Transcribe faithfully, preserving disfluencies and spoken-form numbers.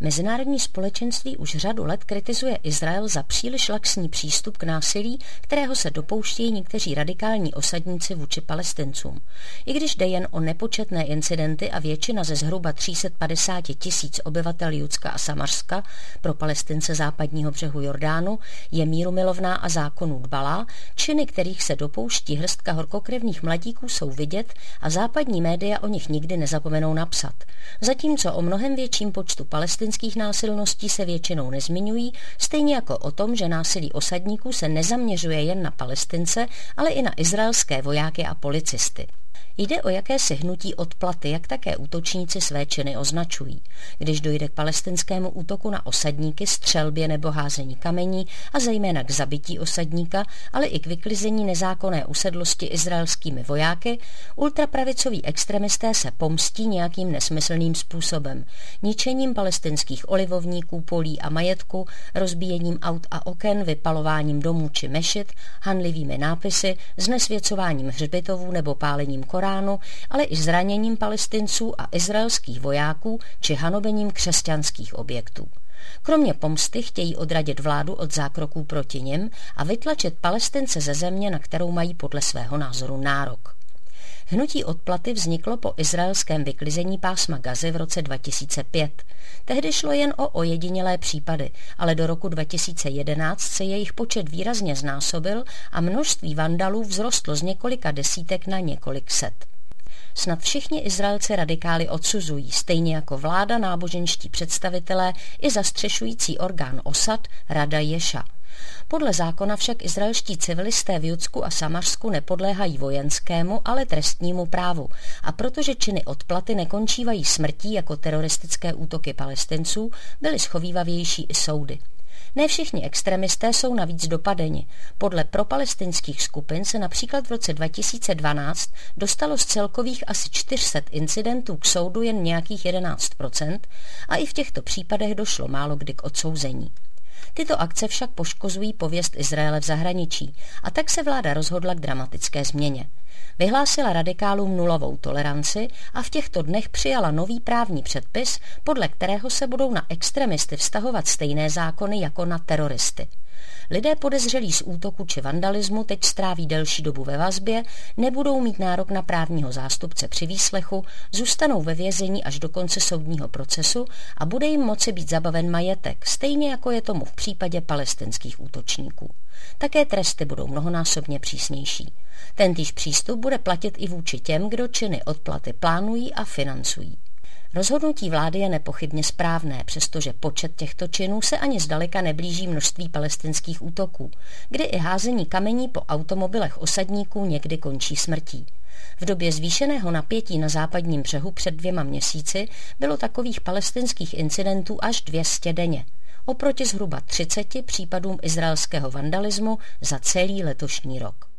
Mezinárodní společenství už řadu let kritizuje Izrael za příliš laxní přístup k násilí, kterého se dopouštějí někteří radikální osadníci vůči Palestincům. I když jde jen o nepočetné incidenty a většina ze zhruba tři sta padesát tisíc obyvatel Judska a Samarska pro Palestince západního břehu Jordánu je mírumilovná a zákonů dbalá, činy kterých se dopouští hrstka horkokrevných mladíků jsou vidět a západní média o nich nikdy nezapomenou napsat. Zatímco o mnohem větším počtu palestinských násilností se většinou nezmiňují, stejně jako o tom, že násilí osadníků se nezaměřuje jen na Palestince, ale i na izraelské vojáky a policisty. Jde o jakési hnutí odplaty, jak také útočníci své činy označují. Když dojde k palestinskému útoku na osadníky, střelbě nebo házení kamení a zejména k zabití osadníka, ale i k vyklizení nezákonné usedlosti izraelskými vojáky, ultrapravicoví extremisté se pomstí nějakým nesmyslným způsobem. Ničením palestinských olivovníků, polí a majetku, rozbíjením aut a oken, vypalováním domů či mešit, hanlivými nápisy, znesvěcováním hřbitovů nebo pálením Koránu, ale i zraněním Palestinců a izraelských vojáků či hanobením křesťanských objektů. Kromě pomsty chtějí odradit vládu od zákroků proti nim a vytlačit Palestince ze země, na kterou mají podle svého názoru nárok. Hnutí odplaty vzniklo po izraelském vyklizení pásma Gazy v roce dva tisíce pět. Tehdy šlo jen o ojedinělé případy, ale do roku dva tisíce jedenáct se jejich počet výrazně znásobil a množství vandalů vzrostlo z několika desítek na několik set. Snad všichni Izraelci radikály odsuzují, stejně jako vláda, náboženští představitelé i zastřešující orgán osad Rada Ješa. Podle zákona však izraelští civilisté v Judsku a Samařsku nepodléhají vojenskému, ale trestnímu právu a protože činy odplaty nekončívají smrtí jako teroristické útoky Palestinců, byly schovývavější i soudy. Ne všichni extremisté jsou navíc dopadeni. Podle propalestinských skupin se například v roce dva tisíce dvanáct dostalo z celkových asi čtyři sta incidentů k soudu jen nějakých jedenáct procent a i v těchto případech došlo málo kdy k odsouzení. Tyto akce však poškozují pověst Izraele v zahraničí a tak se vláda rozhodla k dramatické změně. Vyhlásila radikálům nulovou toleranci a v těchto dnech přijala nový právní předpis, podle kterého se budou na extremisty vztahovat stejné zákony jako na teroristy. Lidé podezřelí z útoku či vandalismu teď stráví delší dobu ve vazbě, nebudou mít nárok na právního zástupce při výslechu, zůstanou ve vězení až do konce soudního procesu a bude jim moci být zabaven majetek, stejně jako je tomu v případě palestinských útočníků. Také tresty budou mnohonásobně přísnější. Tentýž přístup bude platit i vůči těm, kdo činy odplaty plánují a financují. Rozhodnutí vlády je nepochybně správné, přestože počet těchto činů se ani zdaleka neblíží množství palestinských útoků, kdy i házení kamení po automobilech osadníků někdy končí smrtí. V době zvýšeného napětí na západním břehu před dvěma měsíci bylo takových palestinských incidentů až dvě stě denně, oproti zhruba třiceti případům izraelského vandalismu za celý letošní rok.